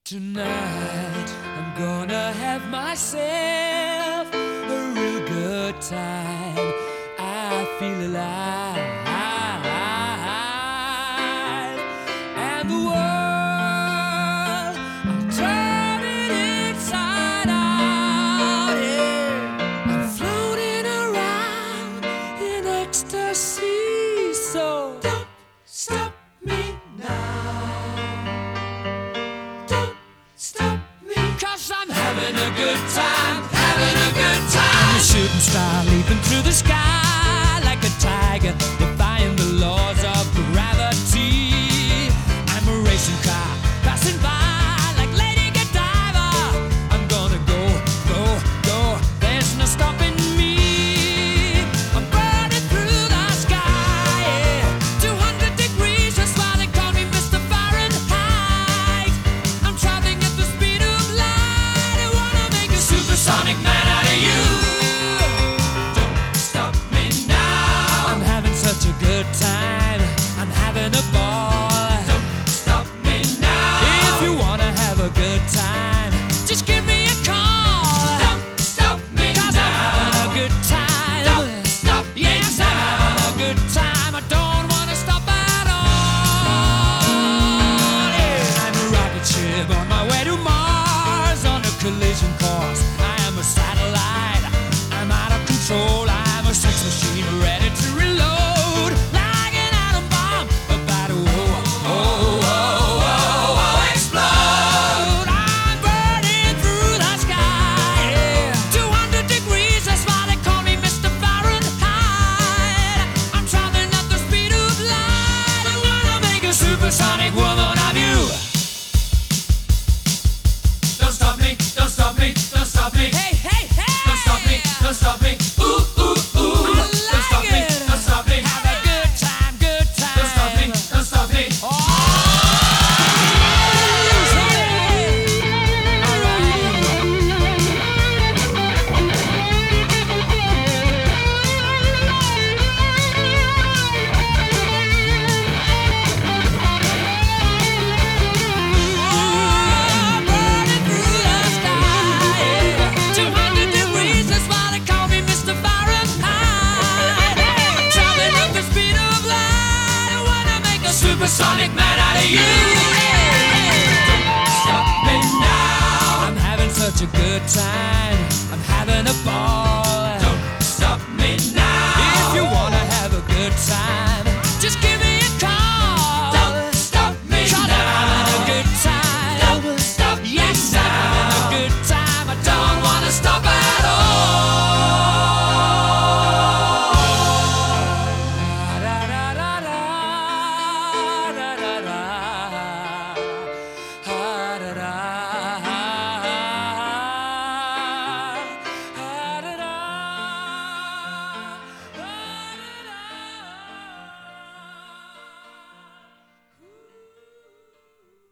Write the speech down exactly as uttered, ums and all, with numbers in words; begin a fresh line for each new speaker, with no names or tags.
Tonight I'm gonna have myself a real good time. I feel alive, and the world, I'll turn it inside out. Yeah, I'm floating around in ecstasy. So don't stop me now. Stop me, cause I'm having a good time, having a good time. I'm a shooting star leaping through the sky like a tiger, defying the laws of gravity. I'm a racing car passing by like Lady Godiva. I'm gonna go, go, go, there's no stopping me. I'm burning through the sky, yeah. two hundred degrees, that's why they call me Mister Fahrenheit. I'm traveling at the speed of light. I wanna make a supersonic man out of you. Don't stop me now. I'm having such a good time, I'm having a ball. Don't stop me now. If you wanna have a good time, just give me a call. Don't stop me now. 'Cause I'm having a good time. Don't stop me now. Yes, I'm having a good time. I don't wanna stop at all. Yeah. I'm a rocket ship on my way to Mars on a collision course. I am a satellite. I'm out of control. I'm a sex machine ready to reload like an atom bomb about to oh, oh, oh, oh, oh, explode. I'm burning through the sky, yeah. two hundred degrees, that's why they call me Mister Fahrenheit. I'm traveling at the speed of light. I wanna make a supersonic woman of you. Don't stop me, don't stop me, don't stop me. Hey, hey, hey! Don't stop me, don't stop me. Ooh, ooh, ooh. I like don't stop me, it. Don't stop me. Have a good time, good time. Don't stop me, don't stop me. Oh, all burning through the sky, two hundred degrees, that's why they call me Mister Fahrenheit. I'm traveling at the speed of light. I wanna make a supersonic man out of you. Don't stop me now. I'm having such a good time, I'm having a ball.